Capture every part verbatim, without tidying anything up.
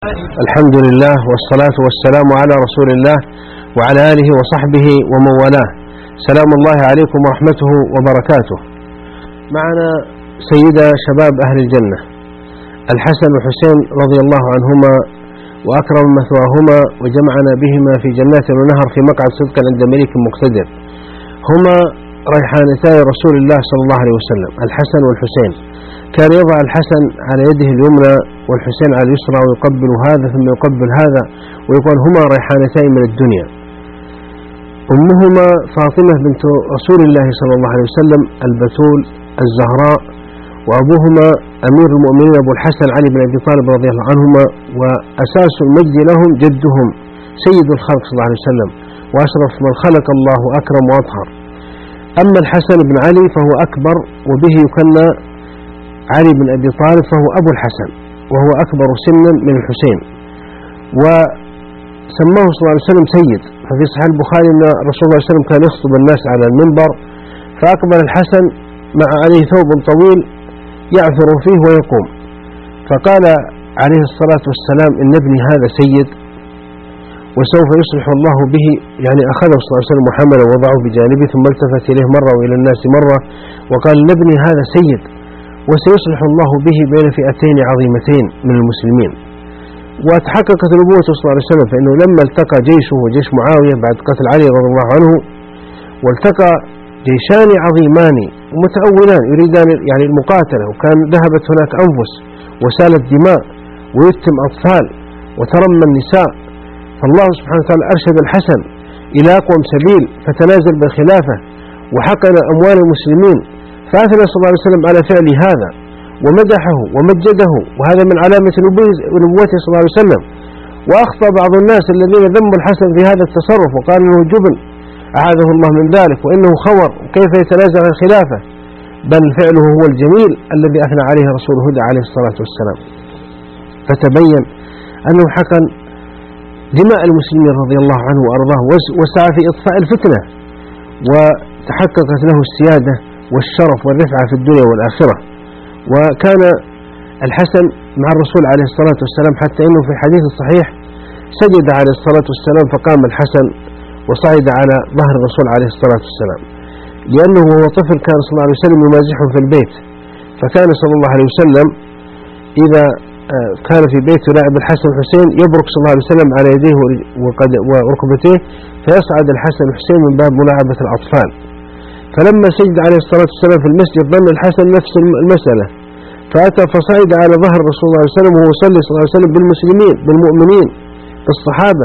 الحمد لله والصلاة والسلام على رسول الله وعلى آله وصحبه ومن والاه. سلام الله عليكم ورحمته وبركاته. معنا سيدا شباب أهل الجنة الحسن والحسين رضي الله عنهما وأكرم مثواهما وجمعنا بهما في جنات ونهر في مقعد صدق عند ملك مقتدر. هما ريحانتي رسول الله صلى الله عليه وسلم الحسن والحسين. كان يضع الحسن على يده اليمنى والحسين على اليسرى ويقبل هذا ثم يقبل هذا ويقول هما ريحانتين من الدنيا. أمهما فاطمة بنت رسول الله صلى الله عليه وسلم البتول الزهراء، وأبوهما أمير المؤمنين أبو الحسن علي بن أبي طالب رضي الله عنهما، وأساس المجد لهم جدهم سيد الخلق صلى الله عليه وسلم وأشرف من خلق الله وأكرم وأطهر. أما الحسن بن علي فهو أكبر وبه يكنى علي بن أبي طالب، فهو أبو الحسن وهو أكبر سنا من الحسين، وسماه صلى الله عليه وسلم سيد. ففي صحيح البخاري أن رسول الله صلى الله عليه وسلم كان يخطب الناس على المنبر فأقبل الحسن مع عليه ثوب طويل يعثر فيه ويقوم، فقال عليه الصلاة والسلام إن ابني هذا سيد وسوف يصلح الله به، يعني أخذه صلى الله عليه وسلم محملا ووضعه بجانبه ثم التفت إليه مرة وإلى الناس مرة وقال إن ابني هذا سيد وسيصلح الله به بين فئتين عظيمتين من المسلمين. وتحققت نبوته صلى الله عليه وسلم، فإنه لما التقى جيشه وجيش معاوية بعد قتل علي رضي الله عنه، والتقى جيشان عظيمان ومتأولان يريدان يعني المقاتلة، وكان ذهبت هناك أنفس وسالت دماء ويتم أطفال وترمى النساء، فالله سبحانه وتعالى أرشد الحسن إلى أقوم سبيل فتنازل بالخلافة وحقن أموال المسلمين، فأثنى صلى الله عليه وسلم على فعل هذا ومدحه ومجده، وهذا من علامة نبوته صلى الله عليه وسلم. وأخطأ بعض الناس الذين ذموا الحسن في هذا التصرف وقال إنه جبن أعاذه الله من ذلك وإنه خور وكيف يتنازع عن الخلافة، بل فعله هو الجميل الذي أثنى عليه رسول الهدى عليه الصلاة والسلام. فتبين أنه حقن دماء المسلمين رضي الله عنه وأرضاه وسعى في إطفاء الفتنة، وتحققت له السيادة والشرف والرفعة في الدنيا والآخرة. وكان الحسن مع الرسول عليه الصلاة والسلام حتى إنه في الحديث الصحيح سجد عليه الصلاة والسلام فقام الحسن وصعد على ظهر الرسول عليه الصلاة والسلام، لأنه وهو طفل كان صلى الله عليه وسلم يمازحه في البيت، فكان صلى الله عليه وسلم إذا كان في بيته لاعب الحسن والحسين يبرك صلى الله عليه وسلم على يديه وركبتيه فيصعد الحسن والحسين من باب ملاعبة الأطفال. فلما سجد عليه الصلاة والسلام في المسجد ظن الحسن نفس المسألة، فأتى فصعد على ظهر رسول الله صلى الله عليه وسلم وهو يصلي صلى الله عليه وسلم بالمسلمين بالمؤمنين بالصحابة.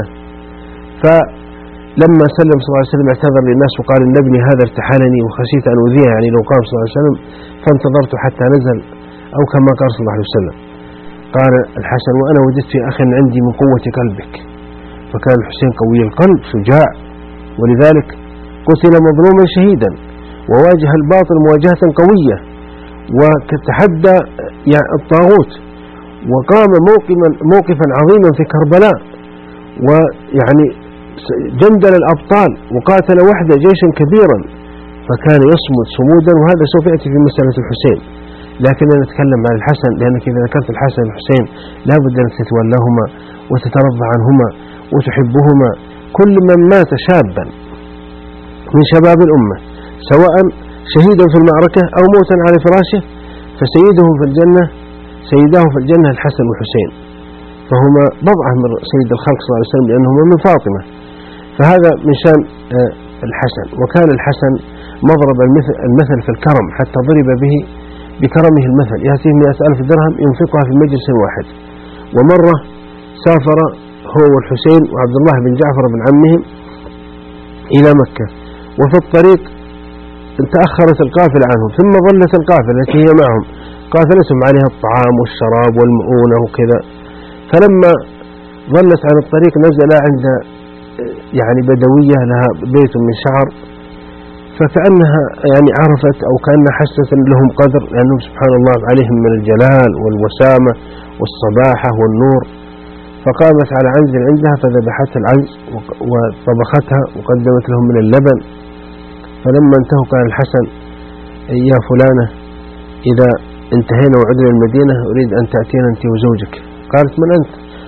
فلما سلم صلى الله عليه وسلم اعتذر للناس وقال إن ابني هذا ارتحلني وخشيت أن أذيه، يعني لو قام صلى الله عليه وسلم فانتظرت حتى نزل أو كما قال صلى الله عليه وسلم. قال الحسن وأنا وجدت في أخ عندي من قوة قلبك، فكان الحسين قوي القلب شجاع، ولذلك قتل مظلوما شهيدا وواجه الباطل مواجهة قوية وتحدى الطاغوت وقام موقفا موقفا عظيما في كربلاء، ويعني جندل الأبطال وقاتل وحده جيشا كبيرا، فكان يصمد صمودا. وهذا سوف يأتي في مسألة الحسين، لكننا نتكلم عن الحسن لأنك إذا ذكرت الحسن والحسين لا بد أن تتولاهما وتترضى عنهما وتحبهما. كل من مات شابا من شباب الأمة سواء شهيدا في المعركة أو موتا على فراشه فسيدهم في الجنة سيداه في الجنة الحسن والحسين، فهما بضعة من سيد الخلق صلى الله عليه وسلم لأنهما من فاطمة، فهذا من شان الحسن. وكان الحسن مضرب المثل في الكرم حتى ضرب به بكرمه المثل، يأتيه مئة ألف درهم ينفقها في مجلس واحد. ومرة سافر هو والحسين وعبد الله بن جعفر بن عمهم إلى مكة، وفي الطريق تأخرت القافلة عنهم ثم ظلت القافلة التي هي معهم قافلتهم عليها الطعام والشراب والمؤونة وكذا، فلما ظلت عن الطريق نزل عند يعني بدوية لها بيت من شعر، فكأنها يعني عرفت أو كأنها حست لهم قدر لأنهم سبحان الله عليهم من الجلال والوسامة والصباحة والنور، فقامت على عنز عندها فذبحتها العنز وطبختها وقدمت لهم من اللبن. فلما انتهوا قال الحسن يا فلانة إذا انتهينا وعدنا المدينة أريد أن تأتينا أنت وزوجك. قالت من أنت؟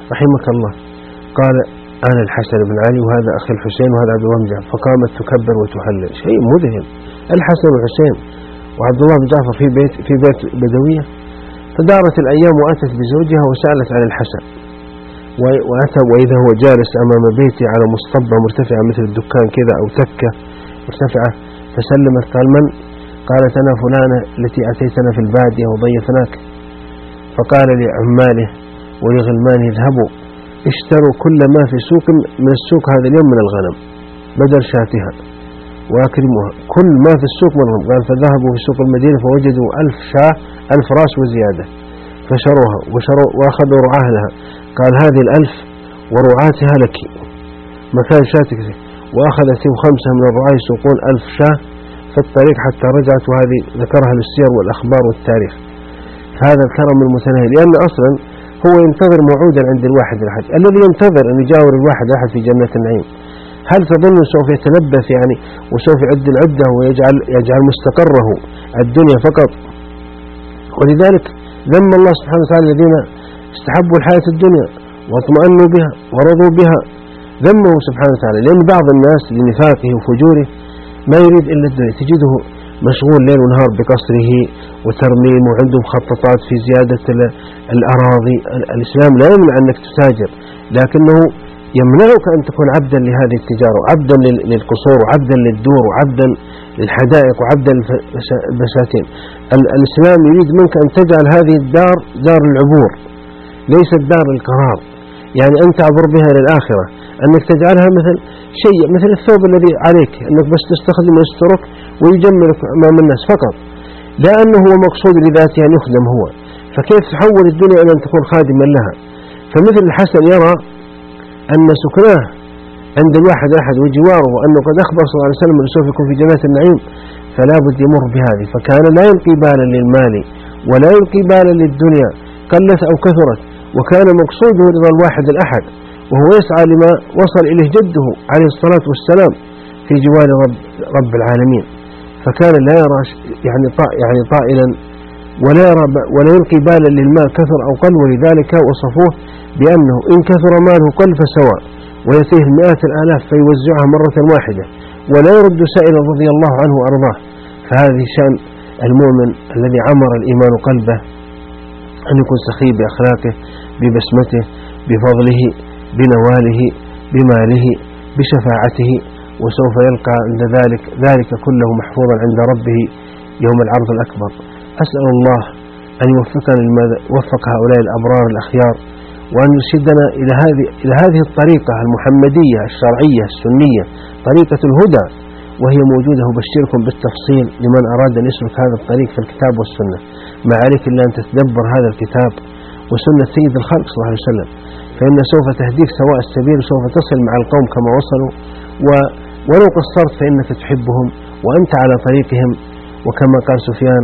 رحمك الله. قال أنا الحسن بن علي وهذا أخي الحسين وهذا عبد الله بن جعفر. فقامت تكبر وتهلل، شيء مذهل، الحسن والحسين وعبد الله بن جعفر في بيت في بيت بدوية. فدارت الأيام وأتت بزوجها وسألت عن الحسن، وأتى وإذا هو جالس أمام بيتي على مصطبة مرتفعة مثل الدكان كذا أو تكة مرتفعة. فسلمت، قال من؟ قالت أنا فلانة التي أتيتنا في البادية وضيفناك. فقال لعماله ولغلمانه اذهبوا اشتروا كل ما في سوق من السوق هذا اليوم من الغنم بدل شاتها وأكرموها، كل ما في السوق من الغنم. قال فذهبوا في سوق المدينة فوجدوا ألف شاة ألف راس وزيادة، فشروها وشروا وأخذوا رعاها لها. قال هذه الألف ورعاتها لك مكان شاتك. وأخذت خمسة من الرعاة يسوقون ألف شاة في الطريق حتى رجعت، وهذه ذكرها للسير والأخبار والتاريخ. هذا الكرم المتناهي، لأن أصلا هو ينتظر موعودا عند الواحد الأحد الذي ينتظر أن يجاور الواحد الأحد في جنة النعيم. هل تظن سوف يتلبث يعني وسوف يعد العدة ويجعل يجعل مستقره الدنيا فقط؟ ولذلك ذم الله سبحانه وتعالى الذين استحبوا الحياة الدنيا واطمأنوا بها ورضوا بها، ذمه سبحانه وتعالى، لأن بعض الناس لنفاقه وفجوره ما يريد إلا الدنيا، تجده مشغول ليل ونهار بقصره وترميم وعنده مخططات في زيادة الأراضي. الإسلام لا يمنع أنك تتاجر، لكنه يمنعك أن تكون عبدا لهذه التجارة وعبدا للقصور وعبدا للدور وعبدا للحدائق وعبدا للبساتين. الإسلام يريد منك أن تجعل هذه الدار دار العبور ليست دار القرار، يعني أن تعبر بها للآخرة، أنك تجعلها مثل شيء مثل الثوب الذي عليك، أنك بس تستخدم يسترك ويجملك أمام الناس فقط، لا أنه هو مقصود لذاته أن يخدم هو. فكيف تحول الدنيا إلى أن تكون خادما لها؟ فمثل الحسن يرى أن سكناه عند الواحد أحد وجواره، وأنه قد أخبر صلى الله عليه وسلم أنه سوف يكون في جنات النعيم، فلا بد يمر بهذه. فكان لا يلقي بالا للمال ولا يلقي بالا للدنيا قلت أو كثرت، وكان مقصوده رضا الواحد الأحد، وهو يسعى لما وصل إليه جده عليه الصلاة والسلام في جوار رب, رب العالمين. فكان لا يرى يعني يعني طائلا ولا يرى ولا يلقي بالا للمال كثر أو قل، ولذلك وصفوه بأنه إن كثر ماله قل فسواء، ويأتيه المئات الآلاف فيوزعها مرة واحدة ولا يرد سائلا رضي الله عنه وأرضاه. فهذه شأن المؤمن الذي عمر الإيمان قلبه، أن يكون سخي بأخلاقه ببسمته بفضله بنواله بماله بشفاعته، وسوف يلقى عند ذلك ذلك كله محفوظا عند ربه يوم العرض الأكبر. أسأل الله أن يوفقنا لما وفق هؤلاء الأبرار الأخيار، وأن يرشدنا إلى هذه إلى هذه الطريقة المحمدية الشرعية السنية، طريقة الهدى، وهي موجودة. وبشركم بالتفصيل لمن أراد أن يسلك هذا الطريق في الكتاب والسنة. ما عليك إلا أن تتدبر هذا الكتاب وسنة سيد الخلق صلى الله عليه وسلم، فإن سوف تهديك سواء السبيل، وسوف تصل مع القوم كما وصلوا، ولو قصرت فإنك تحبهم وأنت على طريقهم. وكما قال سفيان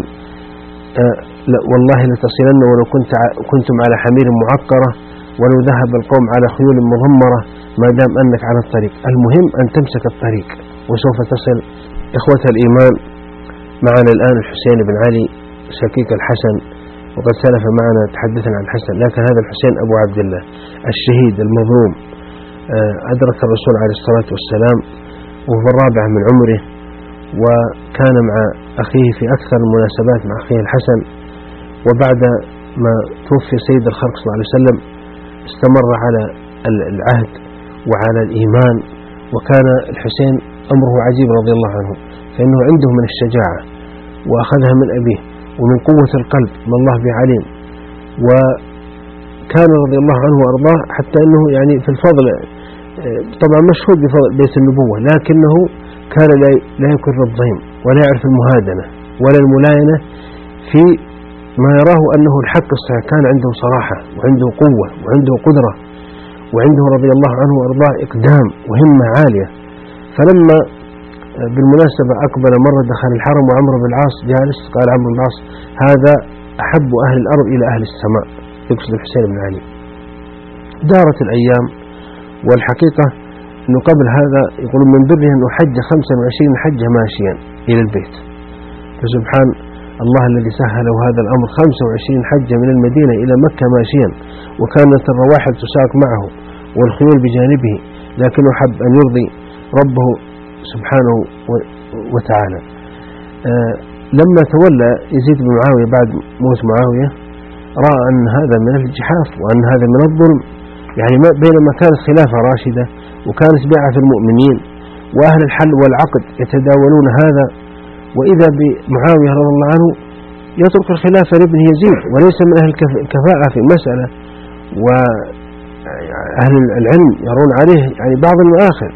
آه والله لتصلن ولو كنت كنتم على حمير معقرة، ولو ذهب القوم على خيول مضمرة، ما دام أنك على الطريق. المهم أن تمسك الطريق وسوف تصل. إخوة الإيمان، معنا الآن الحسين بن علي شقيق الحسن، وقد سلف معنا تحدثنا عن الحسن، لكن هذا الحسين أبو عبد الله الشهيد المظلوم أدرك الرسول عليه الصلاة والسلام وهو الرابع من عمره، وكان مع أخيه في أكثر المناسبات مع أخيه الحسن. وبعد ما توفي سيد الخلق صلى الله عليه وسلم استمر على العهد وعلى الإيمان. وكان الحسين أمره عجيب رضي الله عنه، فإنه عنده من الشجاعة وأخذها من أبيه، ومن قوة القلب ما الله به عليم. وكان رضي الله عنه وأرضاه حتى أنه يعني في الفضل طبعا مشهود بفضل بيت النبوة، لكنه كان لا يكر الضيم ولا يعرف المهادنة ولا الملاينة في ما يراه أنه الحق الصحيح. كان عنده صراحة وعنده قوة وعنده قدرة، وعنده رضي الله عنه وأرضاه إقدام وهمة عالية. فلما بالمناسبة أقبل مرة دخل الحرم وعمرو بن العاص جالس، قال عمرو بن العاص هذا أحب أهل الأرض إلى أهل السماء، يقصد الحسين بن علي. دارت الأيام، والحقيقة أنه قبل هذا يقولون من بره أنه حج خمسة وعشرين حجة ماشيا إلى البيت. فسبحان الله الذي سهل هذا الأمر خمسة وعشرين حجة من المدينة إلى مكة ماشيا، وكانت الرواحل تساق معه والخيول بجانبه، لكنه حب أن يرضي ربه سبحانه وتعالى. آه لما تولى يزيد بن معاوية بعد موت معاوية رأى أن هذا من الجحاف وأن هذا من الظلم، يعني بينما كانت خلافة راشدة وكانت بيعة في المؤمنين وأهل الحل والعقد يتداولون هذا، وإذا بمعاوية رضي الله عنه يترك الخلافة لابن يزيد وليس من أهل الكفاءة في المسألة، وأهل العلم يرون عليه يعني بعض المآخر.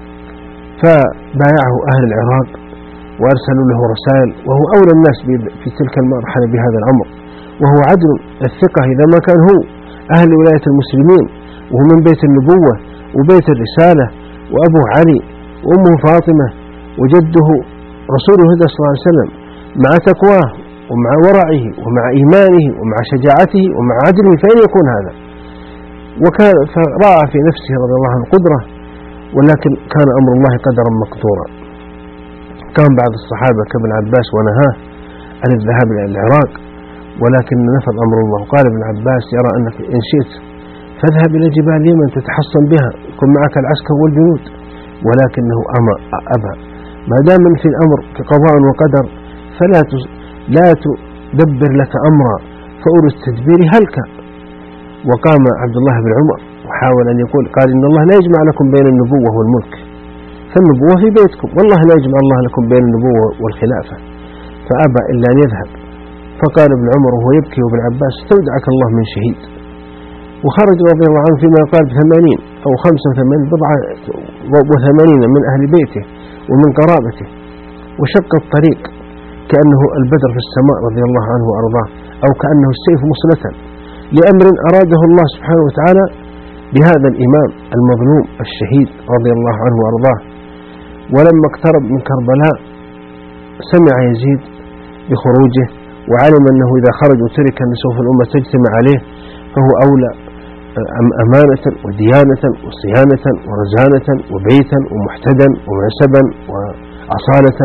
فبايعه أهل العراق وأرسلوا له رسائل، وهو أولى الناس في تلك المرحلة بهذا الأمر، وهو عدل الثقة إذا ما كان هو أهل ولاية المسلمين، وهو من بيت النبوة وبيت الرسالة، وأبوه علي وأمه فاطمة وجده رسول الله صلى الله عليه وسلم، مع تقواه ومع ورعه ومع إيمانه ومع شجاعته ومع عدله، فإن يكون هذا. وكان فرأى في نفسه رضي الله عنه قدرة، ولكن كان أمر الله قدرا مقدورا. كان بعض الصحابة كابن عباس ونهاه عن الذهاب إلى العراق، ولكن نفذ أمر الله. قال ابن عباس يرى أنك إن شئت فاذهب إلى جبال اليمن تتحصن بها، يكون معك العسكر والجنود، ولكنه أبى. ما دام في الأمر كقضاء وقدر فلا لا تدبر لك أمرا فأولو التدبير هلك. وقام عبد الله بن عمر وحاول أن يقول، قال إن الله لا يجمع لكم بين النبوة والملك، فالنبوة في بيتكم، والله لا يجمع الله لكم بين النبوة والخلافة، فأبى إلا أن يذهب. فقال ابن عمر وهو يبكي وابن عباس استودعك الله من شهيد. وخرج رضي الله عنه فيما يقال بثمانين أو خمسة وثمانين بضعة وثمانين من أهل بيته ومن قرابته، وشق الطريق كأنه البدر في السماء رضي الله عنه وأرضاه، أو كأنه السيف مصلة لأمر أراده الله سبحانه وتعالى بهذا الإمام المظلوم الشهيد رضي الله عنه وأرضاه. ولما اقترب من كربلاء سمع يزيد بخروجه، وعلم أنه إذا خرج وترك أن سوف الأمة تجتمع عليه، فهو أولى أمانة وديانة وصيانة ورزانة وبيتا ومحتدا ومنسبا وأصالة.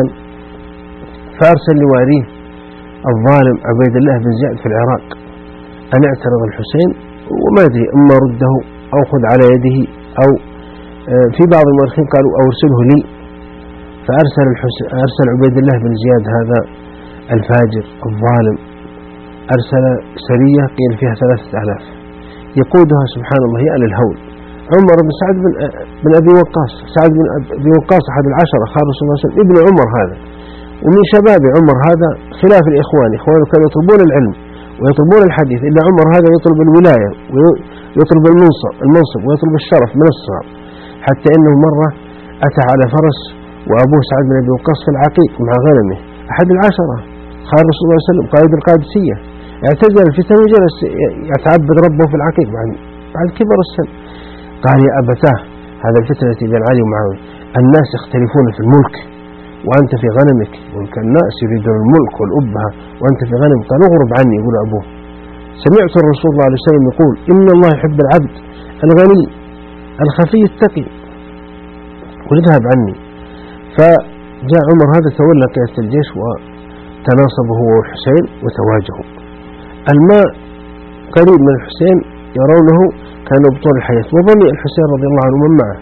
فأرسل لواليه الظالم عبيد الله بن زياد في العراق أن اعترض الحسين، وما أدري أما رده أو خذ على يده، أو في بعض المؤرخين قالوا أو ارسله لي. فأرسل أرسل عبيد الله بن زياد هذا الفاجر الظالم، أرسل سرية قيل فيها ثلاثة آلاف يقودها سبحان الله يأل الهول عمر بن سعد بن, بن أبي وقاص. سعد بن أبي وقاص أحد العشرة خار رسول الله صلى الله عليه وسلم، ابن عمر هذا، ومن شباب عمر هذا، خلاف الإخوان. إخوانه كانوا يطلبون العلم ويطلبون الحديث، إلا عمر هذا يطلب الولاية ويطلب المنصب, المنصب ويطلب الشرف من الصغر، حتى إنه مرة أتى على فرس وأبوه سعد بن أبي وقاص في العقيق مع غنمه، أحد العشرة خار رسول الله صلى الله عليه وسلم قائد القادسية، اعتزل الفتن وجلس يتعبد ربه في العقيق بعد كبر السن. قال يا أبتاه هذا الفتنة بين علي ومعاوية، الناس يختلفون في الملك وأنت في غنمك، ويمكن الناس يريدون الملك والأبهة وأنت في غنمك. قال اغرب عني، يقول أبوه، سمعت الرسول صلى الله عليه وسلم يقول إن الله يحب العبد الغني الخفي التقي، قل اذهب عني. فجاء عمر هذا تولى قيادة الجيش وتناصب هو والحسين وتواجهوا. الماء قريب من الحسين يرونه كان بطول الحياة، وظني الحسين رضي الله عنه من معه.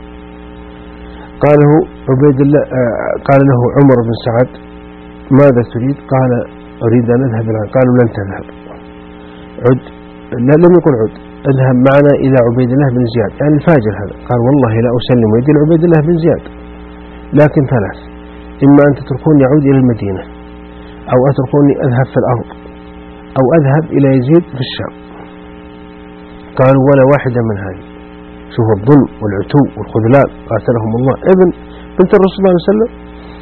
قال له عبيد الله آه قال له عمر بن سعد ماذا تريد؟ قال أريد أن أذهب الآن. قالوا لن تذهب، عد، لا لم يقل عد، اذهب معنا إلى عبيد الله بن زياد، يعني الفاجر هذا. قال والله لا أسلم يدي لعبيد الله بن زياد، لكن ثلاث، إما أن تتركوني يعود إلى المدينة، أو أتركوني أذهب في الأرض، أو أذهب إلى يزيد في الشام. قالوا ولا واحدة من هذه. شوف الظلم والعتو والخذلان قاتلهم الله. ابن بنت الرسول صلى الله عليه وسلم.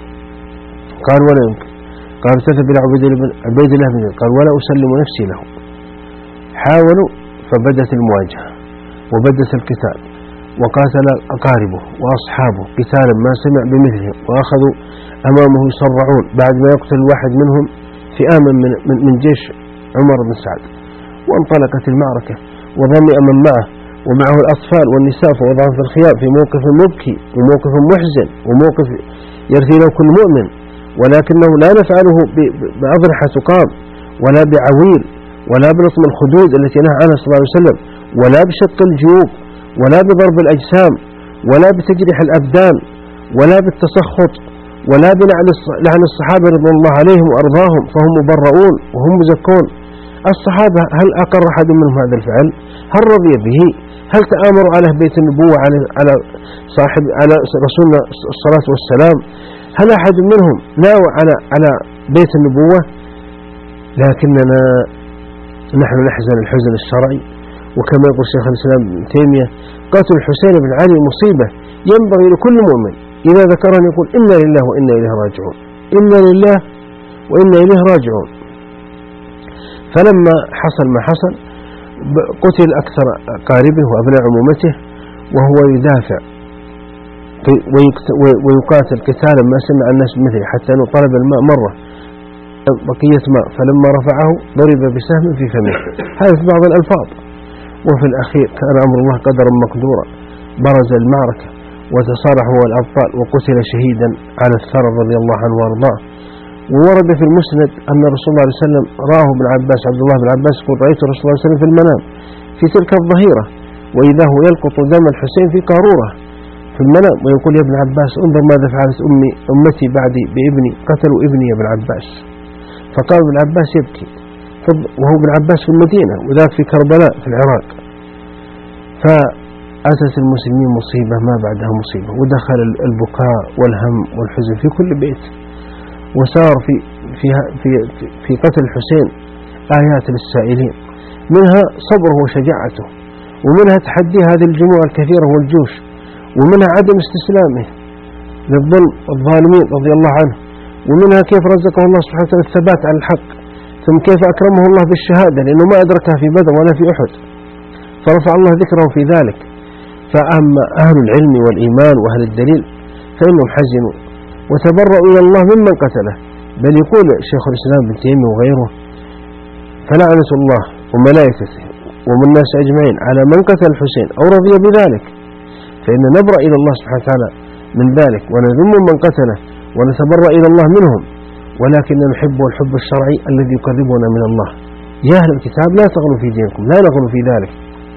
قال ولا يمكن. قال تذهب إلى عبيد الله بن زياد. قال ولا أسلم نفسي له. حاولوا فبدت المواجهة وبدت القتال، وقاتل أقاربه وأصحابه قتالا ما سمع بمثلهم، وأخذوا أمامه يصرعون بعد ما يقتل الواحد منهم فئاما من, من, من جيش عمر بن سعد. وانطلقت المعركة وظمئ من معه ومعه الأطفال والنساء فوضعهم في الخيام في موقف مبكي وموقف محزن وموقف يرثي له كل مؤمن. ولكنه لا نفعله بأضرحة تقام ولا بعويل ولا بلطم الخدود التي نهى عنها صلى الله عليه وسلم، ولا بشق الجيوب ولا بضرب الأجسام ولا بتجريح الأبدان ولا بالتسخط ولا بلعن الصحابة رضي الله عليهم وأرضاهم، فهم مبرؤون وهم مزكون. الصحابة هل أقر أحد منهم هذا الفعل؟ هل رضي به؟ هل تآمروا على بيت النبوة على على صاحب على رسولنا الصلاة والسلام؟ هل أحد منهم ناوى على على بيت النبوة؟ لكننا نحن نحزن الحزن الشرعي، وكما يقول شيخ الإسلام ابن تيمية: قتل الحسين بن علي مصيبة ينبغي لكل مؤمن إذا ذكر أن يقول إنا لله وإنا إليه راجعون، إنا لله وإنا إليه راجعون. فلما حصل ما حصل قتل أكثر قاربه وأبناء عمومته وهو يدافع ويقاتل قتالا ما سمع الناس مثله، حتى أنه طلب الماء مرة بقية ماء فلما رفعه ضرب بسهم في فمه. هذا في بعض الألفاظ. وفي الأخير كان أمر الله قدرا مقدورا، برز المعركة وتصارح هو الأبطال وقتل شهيدا على الثرى رضي الله عنه وارضاه. وورد في المسند أن رسول الله صلى الله عليه وسلم راه ابن عباس عبد الله بن عباس يقول: رأيت رسول الله صلى الله عليه وسلم في المنام في تلك الظهيرة وإذا هو يلقط دم الحسين في قارورة في المنام، ويقول: يا ابن عباس انظر ماذا فعلت أمي أمتي بعدي بابني، قتلوا ابني يا ابن عباس. فقال ابن عباس يبكي، وهو ابن عباس في المدينة وذاك في كربلاء في العراق. فأتت المسلمين مصيبة ما بعدها مصيبة، ودخل البكاء والهم والحزن في كل بيت، وصار في في في في قتل الحسين آيات للسائلين، منها صبره وشجاعته، ومنها تحدي هذه الجموع الكثيرة والجيوش، ومنها عدم استسلامه للظلم الظالمين رضي الله عنه، ومنها كيف رزقه الله سبحانه وتعالى الثبات على الحق، ثم كيف أكرمه الله بالشهادة لأنه ما أدركها في بدر ولا في أحد، فرفع الله ذكره في ذلك. فأما أهل العلم والإيمان وأهل الدليل فإنهم حزنوا وتبرؤوا إلى الله ممن قتله. بل يقول شيخ الإسلام ابن تيمية وغيره: فلعنة الله وملائكته ومن الناس أجمعين على من قتل الحسين أو رضي بذلك، فإن نبرأ إلى الله سبحانه وتعالى من ذلك ونذم من قتله ونتبرأ إلى الله منهم، ولكن نحب الحب الشرعي الذي يقربنا من الله. يا أهل الكتاب لا تغلوا في دينكم، لا نغلوا في ذلك.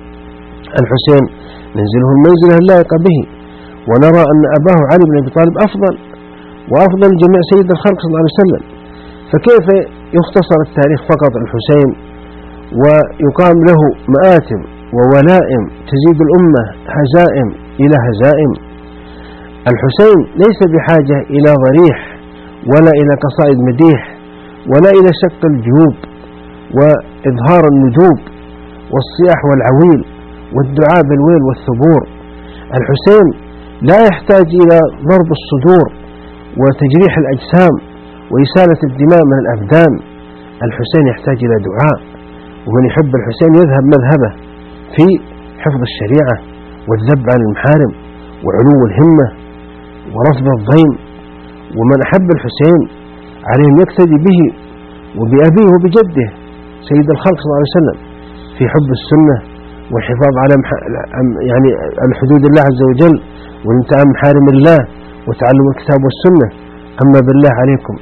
الحسين ننزله المنزلة اللائقة به، ونرى أن أباه علي بن أبي طالب أفضل وأفضل جميع سيد الخلق صلى الله عليه وسلم، فكيف يختصر التاريخ فقط الحسين ويقام له مآتم وولائم تزيد الأمة هزائم إلى هزائم؟ الحسين ليس بحاجة إلى ضريح ولا إلى قصائد مديح ولا إلى شق الجيوب وإظهار الندوب والصياح والعويل والدعاء بالويل والثبور. الحسين لا يحتاج إلى ضرب الصدور وتجريح الأجسام وإسالة الدماء من الأبدان. الحسين يحتاج إلى دعاء، ومن يحب الحسين يذهب مذهبه في حفظ الشريعة والذب عن المحارم وعلو الهمة ورفض الضيم. ومن أحب الحسين عليه أن يقتدي به وبأبيه وبجده سيد الخلق صلى الله عليه وسلم في حب السنة والحفاظ على يعني الحدود الله عز وجل والانتهاء من محارم الله وتعلم الكتاب والسنة. أما بالله عليكم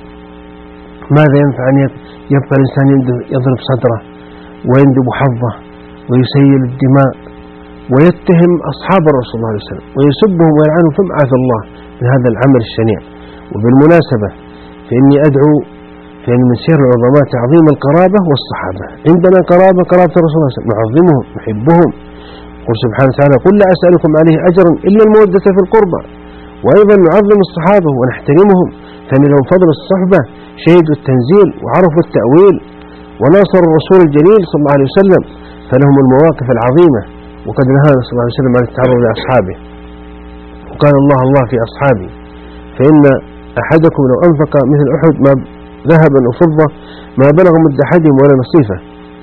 ماذا ينفع أن يبقى الإنسان يضرب صدره ويندب حظه ويسيل الدماء ويتهم أصحاب الرسول صلى الله عليه وسلم ويسبهم ويلعنهم ثم عافى الله من هذا العمل الشنيع؟ وبالمناسبة فإني أدعو فإن من سير العظماء تعظيم القرابة والصحابة. عندنا قرابة قرابة الرسول صلى الله عليه وسلم نعظمهم نحبهم. قل سبحانه وتعالى: قل لا أسألكم عليه أجرا إلا المودة في القربى. وأيضا نعظم الصحابة ونحترمهم، فإن لهم فضل الصحبة، شهدوا التنزيل وعرفوا التأويل وناصروا الرسول الجليل صلى الله عليه وسلم، فلهم المواقف العظيمة. وقد نهانا صلى الله عليه وسلم عن التعرض لأصحابه، وقال الله الله في أصحابه: فإن أحدكم لو أنفق مثل أحد ما ذهبا وفضة ما بلغ مد أحدهم ولا نصيفه.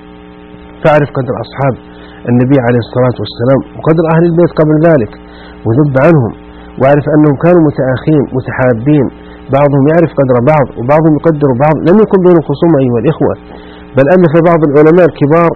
فاعرف قدر أصحاب النبي عليه الصلاة والسلام وقدر أهل البيت قبل ذلك وذب عنهم، واعرف أنهم كانوا متآخين متحابين، بعضهم يعرف قدر بعض وبعضهم يقدر بعض. لم يكن بينهم خصومة أيها الإخوة، بل ألف بعض العلماء الكبار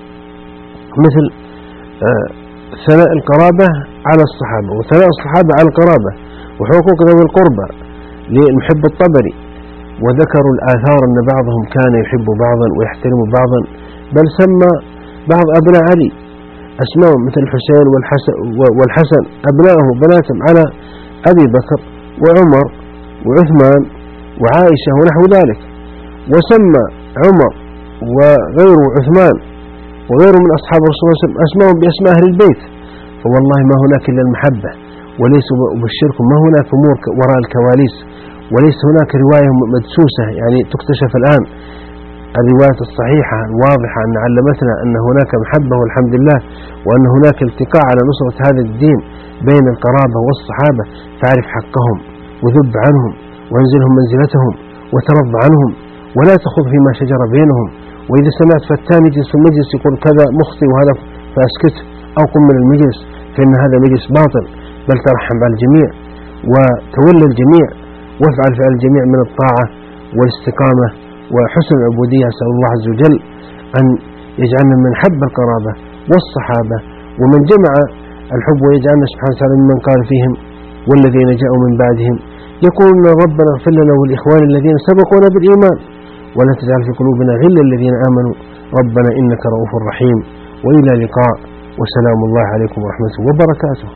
مثل آه ثناء القرابة على الصحابة وثناء الصحابة على القرابة وحقوق ذوي القربى للمحب الطبري، وذكروا الآثار أن بعضهم كان يحب بعضا ويحترم بعضا، بل سمى بعض أبناء علي أسماء مثل الحسين والحسن, والحسن أبنائه بناتهم على أبي بكر وعمر وعثمان وعائشة ونحو ذلك، وسمى عمر وغيره عثمان وغيره من أصحاب الرسول صلى الله عليه وسلم أسماءهم بأسماء أهل البيت. فوالله ما هناك إلا المحبة، وليس أبشركم ما هناك أمور وراء الكواليس، وليس هناك رواية مدسوسة يعني تكتشف الآن. الرواية الصحيحة الواضحة أن علمتنا أن هناك محبة والحمد لله، وأن هناك التقاء على نصرة هذا الدين بين القرابة والصحابة، فاعرف حقهم وذب عنهم وانزلهم منزلتهم وترضى عنهم ولا تخض فيما شجر بينهم. وإذا سمعت فتان يجلس في المجلس يقول كذا مخطئ وهذا فأسكت أو قم من المجلس، فإن هذا مجلس باطل، بل ترحم على الجميع وتولى الجميع وافعل فعل الجميع من الطاعة والاستقامة وحسن العبودية. أسأل الله عز وجل أن يجعلنا من حب القرابة والصحابة ومن جمع الحب، ويجعلنا سبحانه وتعالى ممن قال فيهم والذين جاءوا من بعدهم يقولون ربنا اغفر لنا والإخوان الذين سبقونا بالإيمان ولا تجعل في قلوبنا غلا الذين آمنوا ربنا إنك رؤوف رحيم. وإلى لقاء، وسلام الله عليكم ورحمته وبركاته.